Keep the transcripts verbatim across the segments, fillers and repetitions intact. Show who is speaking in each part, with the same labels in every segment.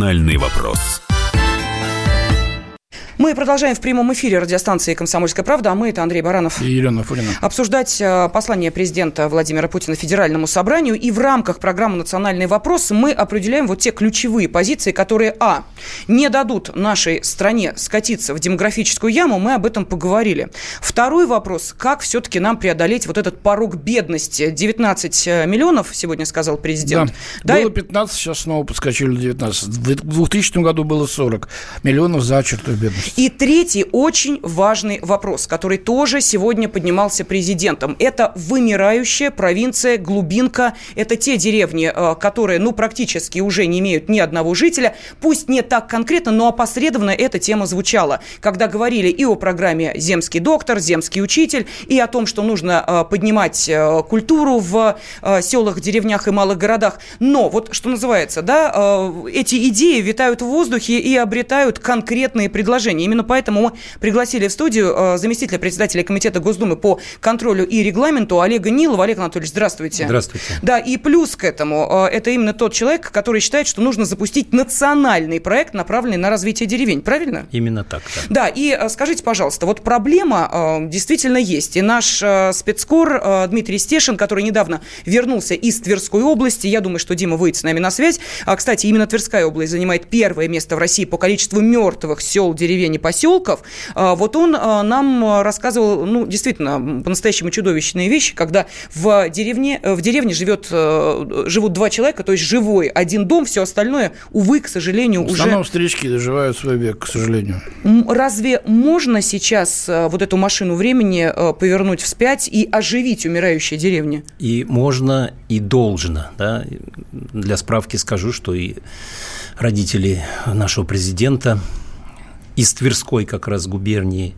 Speaker 1: «Национальный вопрос».
Speaker 2: Мы продолжаем в прямом эфире радиостанции «Комсомольская правда», а мы, это Андрей Баранов
Speaker 3: и Елена Афонина,
Speaker 2: обсуждать послание президента Владимира Путина Федеральному собранию. И в рамках программы «Национальный вопрос» мы определяем вот те ключевые позиции, которые, а, не дадут нашей стране скатиться в демографическую яму, мы об этом поговорили. Второй вопрос, как все-таки нам преодолеть вот этот порог бедности. девятнадцать миллионов, сегодня сказал президент.
Speaker 3: Да, да, было пятнадцать, сейчас снова подскочили на девятнадцать. В двухтысячном году было сорок миллионов за чертой бедности.
Speaker 2: И третий очень важный вопрос, который тоже сегодня поднимался президентом. Это вымирающая провинция, глубинка. Это те деревни, которые, ну, практически уже не имеют ни одного жителя. Пусть не так конкретно, но опосредованно эта тема звучала. Когда говорили и о программе «Земский доктор», «Земский учитель», и о том, что нужно поднимать культуру в селах, деревнях и малых городах. Но вот, что называется, да, эти идеи витают в воздухе и обретают конкретные предложения. Именно поэтому мы пригласили в студию заместителя председателя Комитета Госдумы по контролю и регламенту Олега Нилова. Олег Анатольевич, здравствуйте.
Speaker 4: Здравствуйте. Да,
Speaker 2: и плюс к этому, это именно тот человек, который считает, что нужно запустить национальный проект, направленный на развитие деревень. Правильно?
Speaker 4: Именно так, да.
Speaker 2: Да, и скажите, пожалуйста, вот проблема действительно есть. И наш спецкор Дмитрий Стешин, который недавно вернулся из Тверской области, я думаю, что Дима выйдет с нами на связь. Кстати, именно Тверская область занимает первое место в России по количеству мертвых сел, деревень и поселков. Вот он нам рассказывал, ну, действительно, по-настоящему чудовищные вещи, когда в деревне, в деревне живет, живут два человека, то есть живой один дом, все остальное, увы, к сожалению, уже... В
Speaker 3: основном старички доживают свой век, к сожалению.
Speaker 2: Разве можно сейчас вот эту машину времени повернуть вспять и оживить умирающие деревни?
Speaker 4: И можно, и должно. Да? Для справки скажу, что и родители нашего президента из Тверской как раз губернии,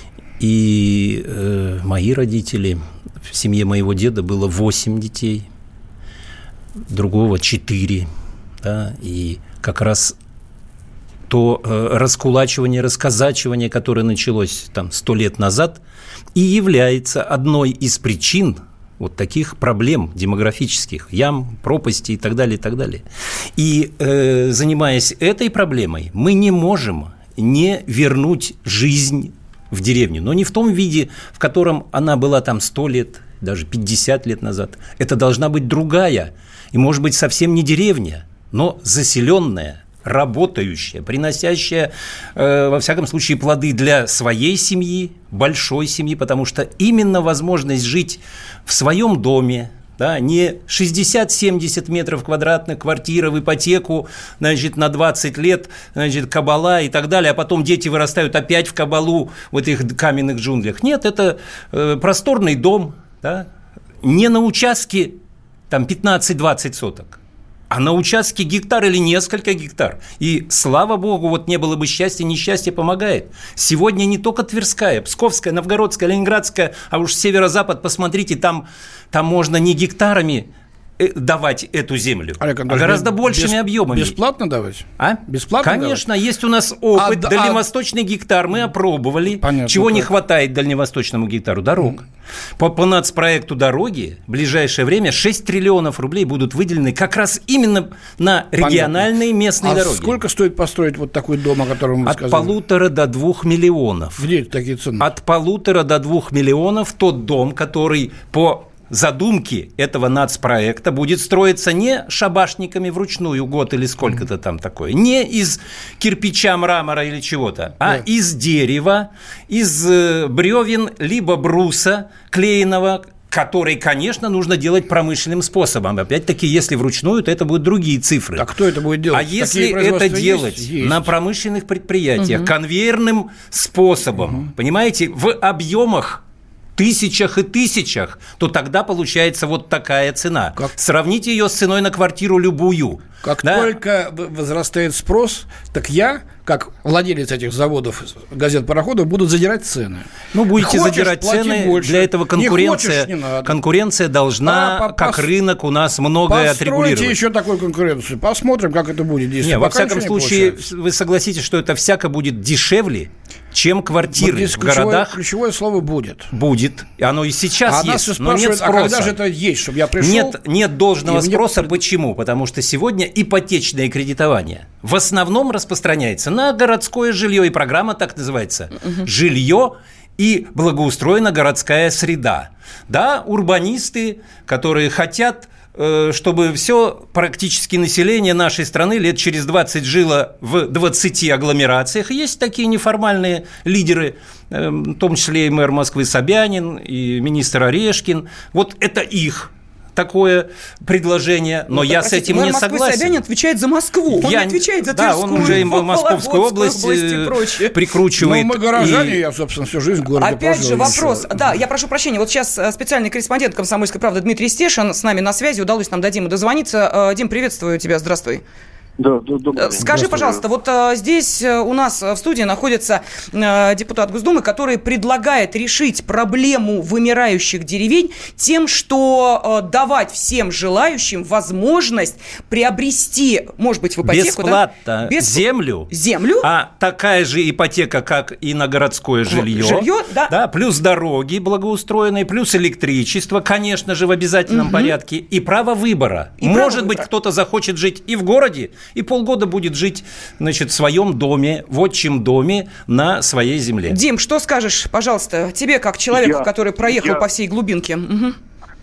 Speaker 4: и э, мои родители, в семье моего деда было восемь детей, другого четыре, да, и как раз то э, раскулачивание, расказачивание, которое началось там сто лет назад, и является одной из причин вот таких проблем демографических, ям, пропасти и так далее, и так далее. И э, занимаясь этой проблемой, мы не можем не вернуть жизнь в деревню, но не в том виде, в котором она была там сто лет, даже пятьдесят лет назад. Это должна быть другая, и, может быть, совсем не деревня, но заселенная, работающая, приносящая, э, во всяком случае, плоды для своей семьи, большой семьи, потому что именно возможность жить в своем доме, да, не шестьдесят-семьдесят метров квадратных, квартира в ипотеку, значит, на двадцать лет, значит, кабала и так далее, а потом дети вырастают опять в кабалу в этих каменных джунглях. Нет, это э, просторный дом, да, не на участке там пятнадцать-двадцать соток, а на участке гектар или несколько гектар. И, слава богу, вот не было бы счастья, несчастье помогает. Сегодня не только Тверская, Псковская, Новгородская, Ленинградская, а уж северо-запад, посмотрите, там, там можно не гектарами давать эту землю, Олег Антонович, а гораздо большими
Speaker 3: без,
Speaker 4: объемами.
Speaker 3: Бесплатно давать?
Speaker 4: А?
Speaker 3: Бесплатно
Speaker 4: Конечно,
Speaker 3: давать?
Speaker 4: есть у нас опыт.
Speaker 3: А,
Speaker 4: Дальневосточный а... гектар мы опробовали. Понятно, чего как. Не хватает дальневосточному гектару? Дорог. Mm. По, по нацпроекту дороги в ближайшее время шесть триллионов рублей будут выделены как раз именно на региональные Понятно. Местные
Speaker 3: а
Speaker 4: дороги.
Speaker 3: Сколько стоит построить вот такой дом, о котором вы
Speaker 4: От
Speaker 3: сказали?
Speaker 4: От полутора до двух миллионов.
Speaker 3: Где такие цены?
Speaker 4: От полутора до двух миллионов тот дом, который по задумки этого нацпроекта будет строиться не шабашниками вручную год или сколько-то там такое, не из кирпича, мрамора или чего-то, а да. из дерева, из бревен, либо бруса клееного, который, конечно, нужно делать промышленным способом. Опять-таки, если вручную, то это будут другие цифры.
Speaker 3: А кто это будет делать?
Speaker 4: А если это делать есть? Есть. На промышленных предприятиях угу. конвейерным способом, угу. понимаете, в объемах тысячах и тысячах, то тогда получается вот такая цена. Как? Сравните ее с ценой на квартиру любую.
Speaker 3: Как
Speaker 4: да?
Speaker 3: только возрастает спрос, так я, как владелец этих заводов, газет-пароходов, буду задирать цены.
Speaker 4: Ну, будете
Speaker 3: хочешь,
Speaker 4: задирать цены, больше. Для этого конкуренция, не хочешь, не конкуренция должна, а, как пос... рынок, у нас многое отрегулировать.
Speaker 3: Постройте еще такую конкуренцию, посмотрим, как это будет действовать.
Speaker 4: Нет, во всяком случае, вы согласитесь, что это всяко будет дешевле, чем квартиры вот в ключевое, городах.
Speaker 3: Ключевое слово «будет».
Speaker 4: Будет. Оно и сейчас
Speaker 3: а
Speaker 4: есть,
Speaker 3: нас
Speaker 4: но нет спроса.
Speaker 3: А когда же это есть, чтобы я пришел?
Speaker 4: Нет, нет должного спроса. Мне... Почему? Потому что сегодня ипотечное кредитование в основном распространяется на городское жилье, и программа так называется угу. «Жилье и благоустроена городская среда». Да, урбанисты, которые хотят, чтобы все практически население нашей страны лет через двадцать жило в двадцати агломерациях. Есть такие неформальные лидеры, в том числе и мэр Москвы Собянин, и министр Орешкин. Вот это их такое предложение, но ну, я простите, с этим не Москвы согласен.
Speaker 2: Собянин отвечает за Москву, он
Speaker 4: я,
Speaker 2: не отвечает за
Speaker 4: да,
Speaker 2: Тверскую,
Speaker 4: он уже и Московскую область, область прикручивает.
Speaker 3: Ну, мы горожане, и... я, собственно, всю жизнь в городе
Speaker 2: Опять
Speaker 3: прожил.
Speaker 2: же вопрос, еще. Да, я прошу прощения, вот сейчас специальный корреспондент «Комсомольской правды» Дмитрий Стешин с нами на связи, удалось нам до Димы дозвониться. Дим, приветствую тебя, здравствуй.
Speaker 1: Да, да, добрый день.
Speaker 2: Скажи, пожалуйста, вот а, здесь у нас в студии находится а, депутат Госдумы, который предлагает решить проблему вымирающих деревень тем, что а, давать всем желающим возможность приобрести, может быть, в ипотеку,
Speaker 4: бесплатно
Speaker 2: да? Бесп...
Speaker 4: землю,
Speaker 2: землю,
Speaker 4: а такая же ипотека, как и на городское жилье,
Speaker 2: жилье да.
Speaker 4: Да, плюс дороги благоустроенные, плюс электричество, конечно же, в обязательном угу. порядке, и право выбора. И может право быть, выбора. Кто-то захочет жить и в городе, и полгода будет жить, значит, в своем доме, в отчим доме на своей земле.
Speaker 2: Дим, что скажешь, пожалуйста, тебе, как человеку, я, который проехал я, по всей глубинке? Угу.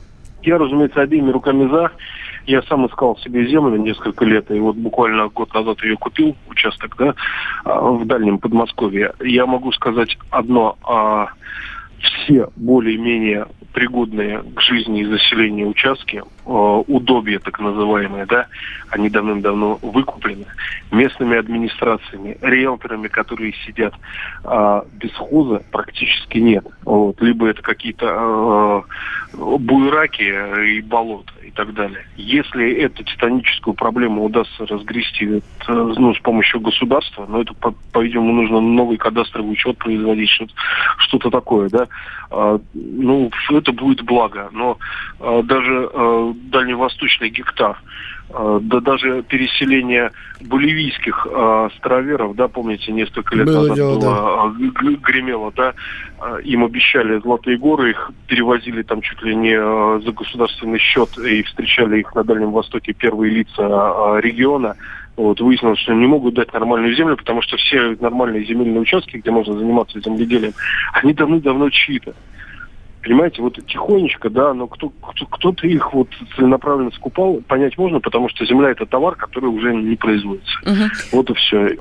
Speaker 1: Я, разумеется, обеими руками за. Я сам искал себе землю несколько лет, и вот буквально год назад ее купил, участок, да, в дальнем Подмосковье. Я могу сказать одно, а все более-менее пригодные к жизни и заселению участки, э, удобья так называемые, да, они давным-давно выкуплены местными администрациями, риэлторами, которые сидят э, без хоза, практически нет. Вот. Либо это какие-то э, буераки и болота и так далее. Если эту титаническую проблему удастся разгрести это, ну, с помощью государства, но это, по- по-видимому, нужно новый кадастровый учет производить, что-то, что-то такое, да, э, ну, это будет благо. Но э, даже э, дальневосточный гектар, э, да даже переселение боливийских э, староверов, да, помните, несколько лет было назад дело, было, да. э, гремело, да, э, им обещали Золотые горы, их перевозили там чуть ли не э, за государственный счет и встречали их на Дальнем Востоке первые лица э, региона. Вот, выяснилось, что не могут дать нормальную землю, потому что все нормальные земельные участки, где можно заниматься земледелием, они давно-давно чьи-то. Понимаете, вот тихонечко, да, но кто, кто, кто-то их вот целенаправленно скупал, понять можно, потому что земля – это товар, который уже не производится. Uh-huh. Вот и все.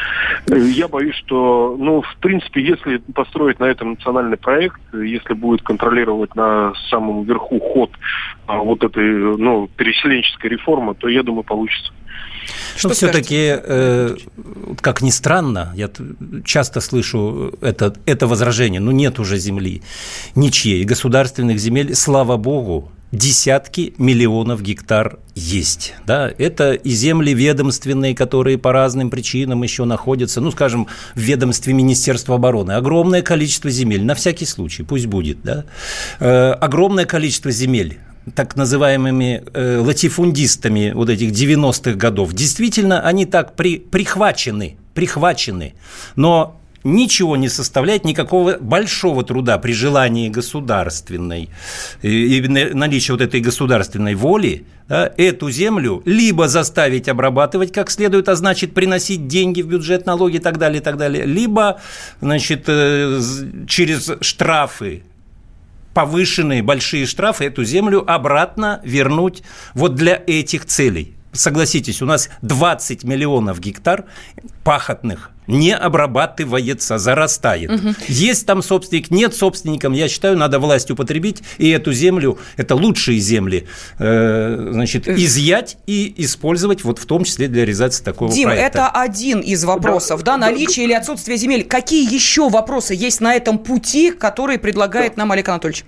Speaker 1: Я боюсь, что, ну, в принципе, если построить на этом национальный проект, если будет контролировать на самом верху ход а, вот этой, ну, переселенческой реформы, то, я думаю, получится.
Speaker 4: Что все-таки, э, как ни странно, я часто слышу это, это возражение, ну нет уже земли ничьей, государственных земель, слава богу, десятки миллионов гектар есть. Да? Это и земли ведомственные, которые по разным причинам еще находятся, ну, скажем, в ведомстве Министерства обороны. Огромное количество земель, на всякий случай, пусть будет. Да? Э, огромное количество земель, так называемыми э, латифундистами вот этих девяностых годов. Действительно, они так при, прихвачены, прихвачены, но ничего не составляет никакого большого труда при желании государственной и, и наличия вот этой государственной воли, да, эту землю либо заставить обрабатывать как следует, а значит приносить деньги в бюджет, налоги и так далее, и так далее, либо, значит, э, через штрафы, повышенные большие штрафы, эту землю обратно вернуть вот для этих целей. Согласитесь, у нас двадцать миллионов гектар пахотных не обрабатывается, зарастает. Угу. Есть там собственник, нет собственников, я считаю, надо власть употребить, и эту землю, это лучшие земли, э, значит, изъять и использовать, вот в том числе для реализации такого
Speaker 2: Дим,
Speaker 4: проекта.
Speaker 2: это один из вопросов, да, да наличие да, или отсутствие земель. Какие еще вопросы есть на этом пути, которые предлагает да. нам Олег Анатольевич?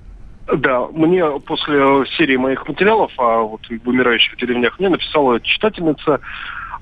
Speaker 1: Да, мне после серии моих материалов о вот, вымирающих деревнях мне написала читательница,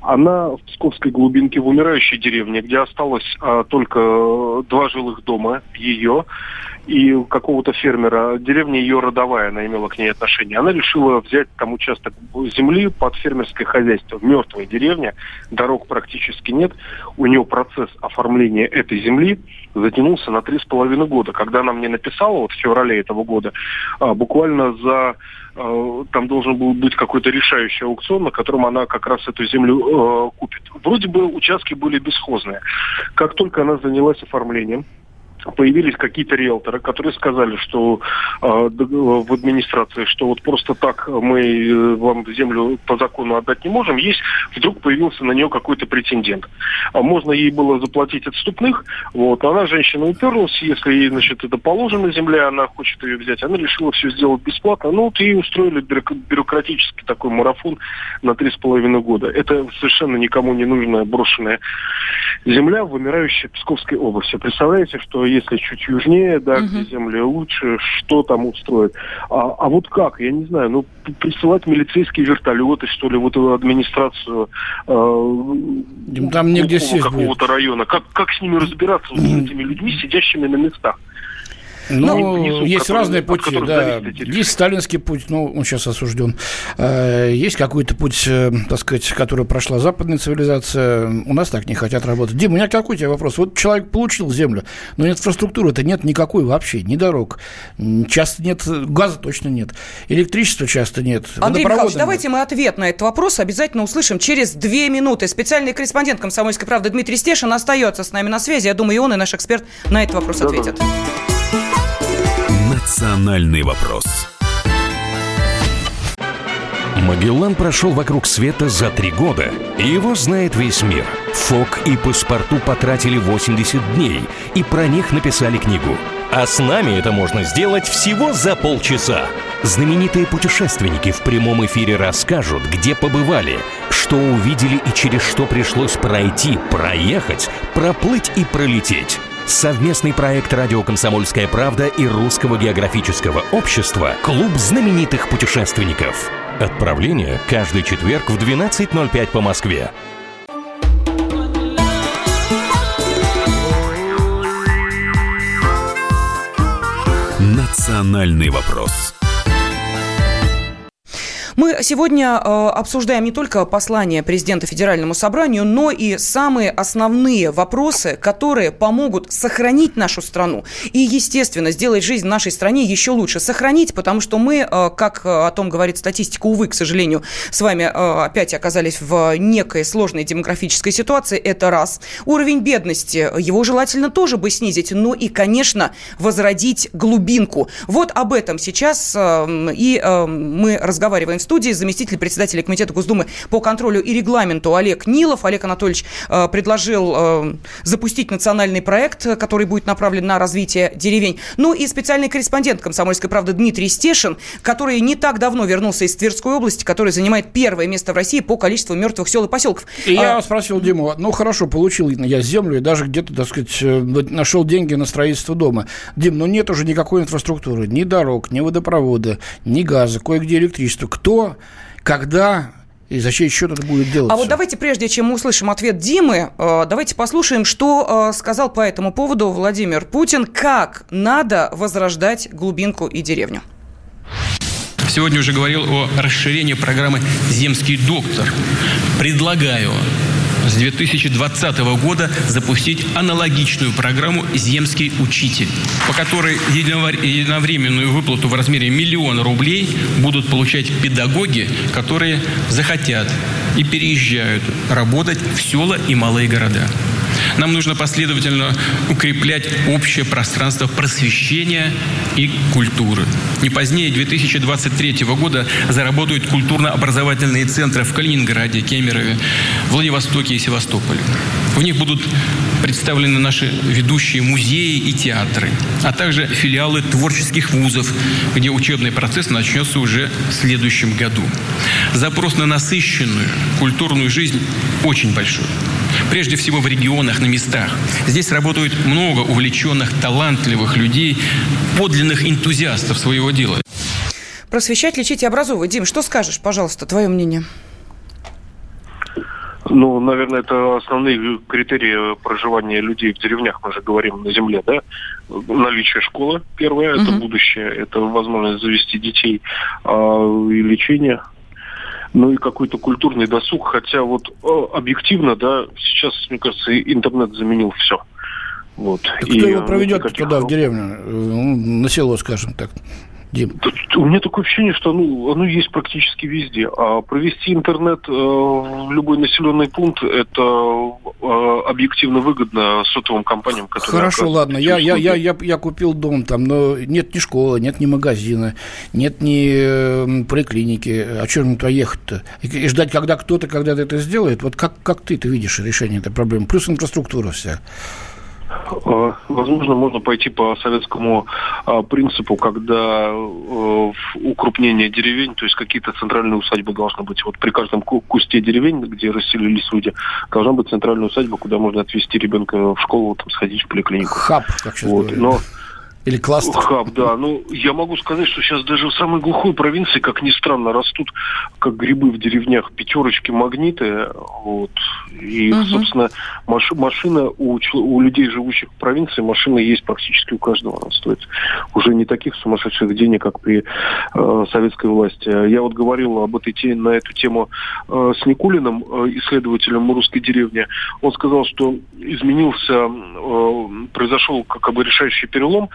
Speaker 1: Она в Псковской глубинке, в умирающей деревне, где осталось а, только два жилых дома ее и какого-то фермера. Деревня ее родовая, она имела к ней отношение. Она решила взять там участок земли под фермерское хозяйство. Мертвая деревня, дорог практически нет. У нее процесс оформления этой земли затянулся на три с половиной года. Когда она мне написала, вот в феврале этого года, а, буквально за... А, там должен был быть какой-то решающий аукцион, на котором она как раз эту землю а, купит. Вроде бы участки были бесхозные. Как только она занялась оформлением, появились какие-то риэлторы, которые сказали, что э, в администрации, что вот просто так мы э, вам землю по закону отдать не можем. Есть, вдруг появился на нее какой-то претендент. А можно ей было заплатить отступных. Вот, она, женщина, уперлась, если ей, значит, это положено земля, она хочет ее взять, она решила все сделать бесплатно. Ну, вот ей устроили бюрократический такой марафон на три с половиной года. Это совершенно никому не нужная брошенная земля в вымирающей Псковской области. Представляете, что если чуть южнее, да, uh-huh. где земли лучше, что там устроят. А, а вот как, я не знаю, ну, присылать милицейские вертолеты, что ли, вот в администрацию э,
Speaker 3: там негде сесть
Speaker 1: какого-то
Speaker 3: будет.
Speaker 1: Района. Как, как с ними разбираться, вот, с этими людьми, сидящими на местах?
Speaker 3: Ну,
Speaker 1: внизу,
Speaker 3: есть разные пути, да. Есть сталинский путь, ну, он сейчас осужден. Есть какой-то путь, так сказать, который прошла западная цивилизация. У нас так не хотят работать. Дим, у меня какой у тебя вопрос? Вот человек получил землю, но инфраструктуры-то нет никакой вообще, ни дорог. Часто нет, газа точно нет, электричества часто нет.
Speaker 2: Андрей Михайлович, нет. Давайте мы ответ на этот вопрос обязательно услышим через две минуты. Специальный корреспондент «Комсомольской правды» Дмитрий Стешин остается с нами на связи. Я думаю, и он, и наш эксперт на этот вопрос да, ответят. Да.
Speaker 5: Национальный вопрос. Магеллан прошел вокруг света за три года, и его знает весь мир. Фок и Паспарту потратили восемьдесят дней, и про них написали книгу. А с нами это можно сделать всего за полчаса. Знаменитые путешественники в прямом эфире расскажут, где побывали, что увидели и через что пришлось пройти, проехать, проплыть и пролететь. Совместный проект «Радио Комсомольская правда» и Русского географического общества «Клуб знаменитых путешественников». Отправление каждый четверг в двенадцать ноль пять по Москве. Национальный вопрос.
Speaker 2: Мы сегодня э, обсуждаем не только послание президента Федеральному собранию, но и самые основные вопросы, которые помогут сохранить нашу страну и, естественно, сделать жизнь в нашей стране еще лучше. Сохранить, потому что мы, э, как о том говорит статистика, увы, к сожалению, с вами э, опять оказались в некой сложной демографической ситуации. Это раз. Уровень бедности, его желательно тоже бы снизить, но и, конечно, возродить глубинку. Вот об этом сейчас э, и э, мы разговариваем в студии. Заместитель председателя Комитета Госдумы по контролю и регламенту Олег Нилов. Олег Анатольевич э, предложил э, запустить национальный проект, который будет направлен на развитие деревень. Ну и специальный корреспондент «Комсомольской правды» Дмитрий Стешин, который не так давно вернулся из Тверской области, который занимает первое место в России по количеству мертвых сел и поселков.
Speaker 3: И а... я спросил Диму, ну хорошо, получил я землю и даже где-то, так сказать, нашел деньги на строительство дома. Дим, ну нет уже никакой инфраструктуры, ни дорог, ни водопровода, ни газа, кое-где электричество. Кто когда и за чей счет это будет делаться?
Speaker 2: А вот давайте, прежде чем мы услышим ответ Димы, давайте послушаем, что сказал по этому поводу Владимир Путин, как надо возрождать глубинку и деревню.
Speaker 6: Сегодня уже говорил о расширении программы «Земский доктор». Предлагаю с две тысячи двадцатого года запустить аналогичную программу «Земский учитель», по которой единовременную выплату в размере миллиона рублей будут получать педагоги, которые захотят и переезжают работать в села и малые города. Нам нужно последовательно укреплять общее пространство просвещения и культуры. Не позднее две тысячи двадцать третьего года заработают культурно-образовательные центры в Калининграде, Кемерове, Владивостоке и Севастополе. В них будут представлены наши ведущие музеи и театры, а также филиалы творческих вузов, где учебный процесс начнется уже в следующем году. Запрос на насыщенную культурную жизнь очень большой. Прежде всего в регионах, на местах. Здесь работают много увлеченных, талантливых людей, подлинных энтузиастов своего дела.
Speaker 2: Просвещать, лечить и образовывать. Дим, что скажешь, пожалуйста, твое мнение?
Speaker 1: Ну, наверное, это основные критерии проживания людей в деревнях, мы же говорим, на земле, да? Наличие школы, первое, это uh-huh. будущее, это возможность завести детей а, и лечение. Ну и какой-то культурный досуг, хотя вот объективно, да, сейчас, мне кажется, интернет заменил все. Вот.
Speaker 3: Так и кто его проведет туда, в деревню, на село, скажем так? Дим.
Speaker 1: У меня такое ощущение, что оно, оно есть практически везде. А провести интернет э, в любой населенный пункт, это э, объективно выгодно сотовым компаниям, которые...
Speaker 3: Хорошо, ладно, я, я, я, я, я купил дом там, но нет ни школы, нет ни магазина, нет ни э, поликлиники. А что мне туда ехать-то? И, и ждать, когда кто-то когда-то это сделает? Вот как, как ты, ты видишь решение этой проблемы? Плюс инфраструктура вся.
Speaker 1: Возможно, можно пойти по советскому а, принципу, когда а, укрупнение деревень, то есть какие-то центральные усадьбы должны быть. Вот при каждом кусте деревень, где расселились люди, должна быть центральная усадьба, куда можно отвезти ребенка в школу, там, сходить в поликлинику.
Speaker 3: Хаб, как сейчас
Speaker 1: вот.
Speaker 3: говорят.
Speaker 1: Но...
Speaker 3: Или кластер.
Speaker 1: Хаб, да. Ну, я могу сказать, что сейчас даже в самой глухой провинции, как ни странно, растут, как грибы в деревнях, пятерочки, магниты. Вот. И, угу. собственно, маш, машина у, у людей, живущих в провинции, машина есть практически у каждого. Она стоит уже не таких сумасшедших денег, как при э, советской власти. Я вот говорил об этой теме, на эту тему э, с Никулиным, э, исследователем русской деревни. Он сказал, что изменился, э, произошел как бы решающий перелом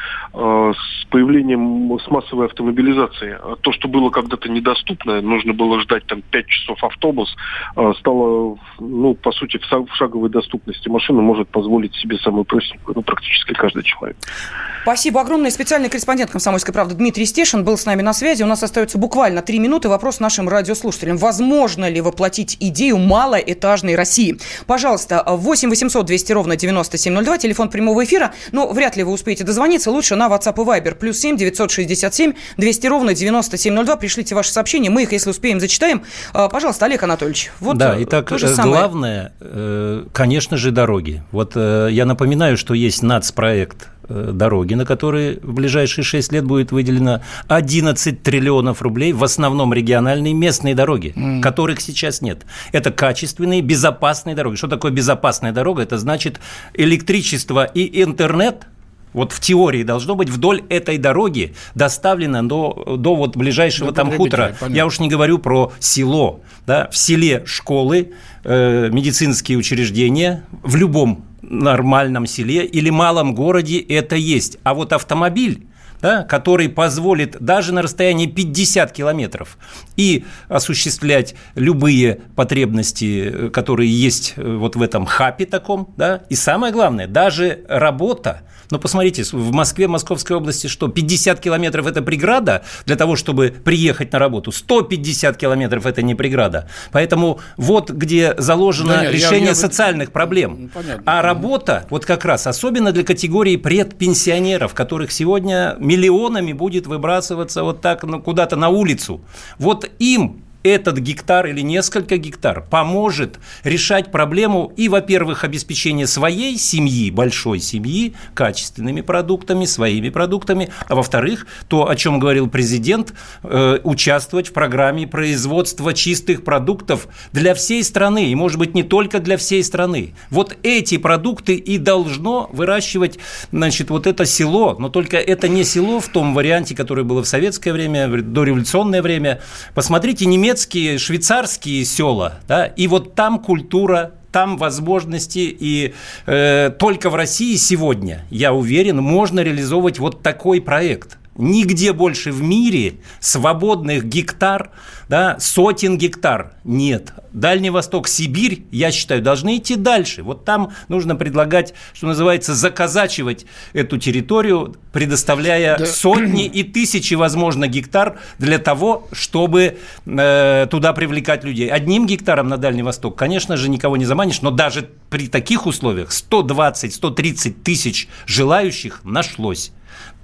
Speaker 1: с появлением, с массовой автомобилизацией. То, что было когда-то недоступно, нужно было ждать там пять часов автобус, стало, ну, по сути, в шаговой доступности. Машина может позволить себе самую простенькую, ну, практически каждый человек.
Speaker 2: Спасибо огромное. Специальный корреспондент «Комсомольской правды» Дмитрий Стешин был с нами на связи. У нас остается буквально три минуты. Вопрос нашим радиослушателям. Возможно ли воплотить идею малоэтажной России? Пожалуйста, восемь восемьсот двести ровно девяносто семь ноль два, телефон прямого эфира. Но вряд ли вы успеете дозвониться. Лучше на WhatsApp и Viber. Плюс семь девятьсот шестьдесят семь двести ровно девяносто семь ноль два. Пришлите ваши сообщения. Мы их, если успеем, зачитаем. Пожалуйста, Олег Анатольевич. Вот
Speaker 4: да, итак, главное, конечно же, дороги. Вот я напоминаю, что есть нацпроект дороги, на которые в ближайшие шесть лет будет выделено одиннадцать триллионов рублей, в основном региональные местные дороги, mm. которых сейчас нет. Это качественные, безопасные дороги. Что такое безопасная дорога? Это значит электричество и интернет. Вот в теории должно быть вдоль этой дороги доставлено до, до вот ближайшего там хутора. Понятно. Я уж не говорю про село. Да? В селе школы, э, медицинские учреждения, в любом нормальном селе или малом городе это есть. А вот автомобиль, да, который позволит даже на расстоянии пятьдесят километров и осуществлять любые потребности, которые есть вот в этом хапе таком, да, и самое главное, даже работа. Но посмотрите, в Москве, в Московской области что, пятьдесят километров – это преграда для того, чтобы приехать на работу, сто пятьдесят километров – это не преграда. Поэтому вот где заложено да нет, решение я, я... социальных проблем. Понятно. А работа, вот как раз, особенно для категории предпенсионеров, которых сегодня миллионами будет выбрасываться вот так ну, куда-то на улицу, вот им этот гектар или несколько гектар поможет решать проблему и, во-первых, обеспечения своей семьи, большой семьи, качественными продуктами, своими продуктами, а во-вторых, то, о чем говорил президент, э, участвовать в программе производства чистых продуктов для всей страны, и, может быть, не только для всей страны. Вот эти продукты и должно выращивать, значит, вот это село, но только это не село в том варианте, которое было в советское время, в дореволюционное время. Посмотрите, немецкие немецкие, швейцарские села, да, и вот там культура, там возможности, и э, только в России сегодня, я уверен, можно реализовывать вот такой проект. Нигде больше в мире свободных гектар, да, сотен гектар нет. Дальний Восток, Сибирь, я считаю, должны идти дальше. Вот там нужно предлагать, что называется, заказачивать эту территорию, предоставляя да. сотни и тысячи, возможно, гектар для того, чтобы э, туда привлекать людей. Одним гектаром на Дальний Восток, конечно же, никого не заманишь, но даже при таких условиях сто двадцать - сто тридцать тысяч желающих нашлось.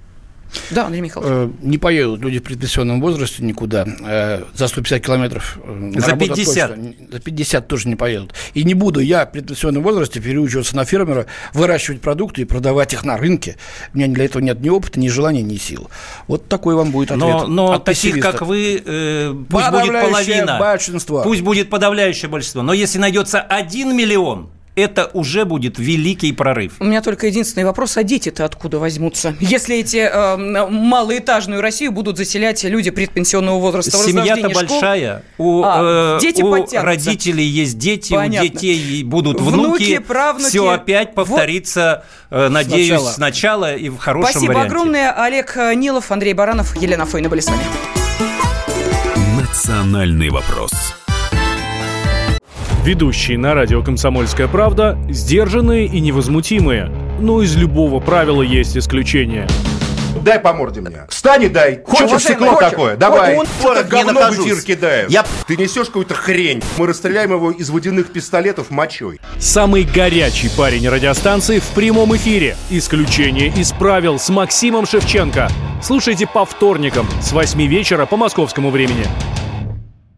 Speaker 2: Да, Андрей Михайлович.
Speaker 3: Не поедут люди в предпенсионном возрасте никуда. За сто пятьдесят километров.
Speaker 4: За пятьдесят.
Speaker 3: Точно. За пятьдесят тоже не поедут. И не буду я в предпенсионном возрасте переучиваться на фермера, выращивать продукты и продавать их на рынке. У меня для этого нет ни опыта, ни желания, ни сил. Вот такой вам будет ответ.
Speaker 4: Но, но
Speaker 3: от
Speaker 4: таких, как вы, э, пусть будет половина.
Speaker 3: Большинство.
Speaker 4: Пусть будет подавляющее большинство. Но если найдется один миллион, это уже будет великий прорыв.
Speaker 2: У меня только единственный вопрос, а дети-то откуда возьмутся? Если эти э, малоэтажную Россию будут заселять люди предпенсионного возраста.
Speaker 4: Семья-то большая, у,
Speaker 2: а,
Speaker 4: э,
Speaker 2: дети
Speaker 4: у
Speaker 2: подтянутся.
Speaker 4: Родителей есть дети, Понятно. У детей будут внуки,
Speaker 2: внуки правнуки.
Speaker 4: Все опять повторится, вот. Надеюсь, сначала. сначала и в хорошем
Speaker 2: Спасибо
Speaker 4: варианте.
Speaker 2: Спасибо огромное. Олег Нилов, Андрей Баранов, Елена Фойна были с вами.
Speaker 5: Национальный вопрос.
Speaker 7: Ведущие на радио «Комсомольская правда» сдержанные и невозмутимые. Но из любого правила есть исключение.
Speaker 8: Дай по морде мне. Встань и дай. Хочешь стекло хочешь? Такое? Давай. Он что-то говно в эфир кидает. Я... Ты несешь какую-то хрень. Мы расстреляем его из водяных пистолетов мочой.
Speaker 7: Самый горячий парень радиостанции в прямом эфире. Исключение из правил с Максимом Шевченко. Слушайте по вторникам с восьми вечера по московскому времени.